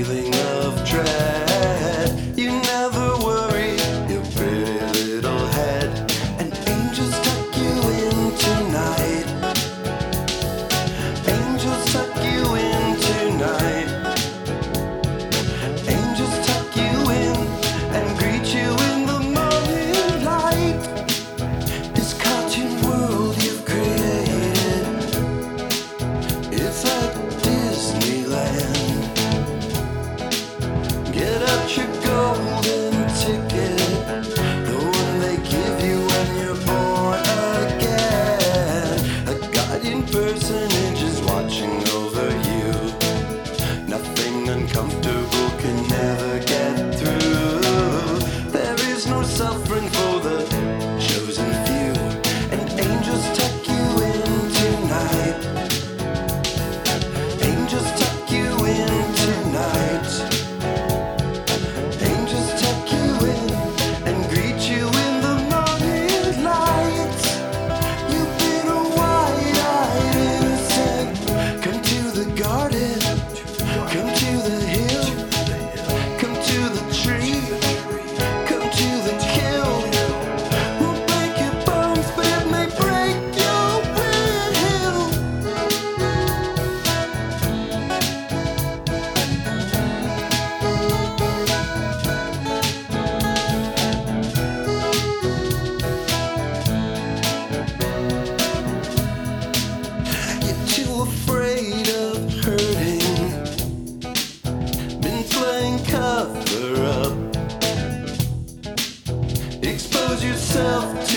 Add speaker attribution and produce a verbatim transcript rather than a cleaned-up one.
Speaker 1: feeling of dread. You never worry your pretty little head, and angels tuck you in tonight. Angels tuck you in tonight. Angels tuck you in and greet you in the morning light. This cartoon world you've created, it's like Disneyland. Get out your golden ticket, the one they give you when you're born again. A guardian personage is watching over you. Nothing uncomfortable can never get through. There is no suffering for the chosen few, and angels tuck you in tonight. Angels tuck you in tonight. Angels tuck you in and greet you in the morning light. You've been a wide-eyed innocent. Come to the garden, come to the hill, come to the tree, come to the kill. We'll break your bones, but it may break your will. You're too afraid of hurting, been playing cover up. Expose yourself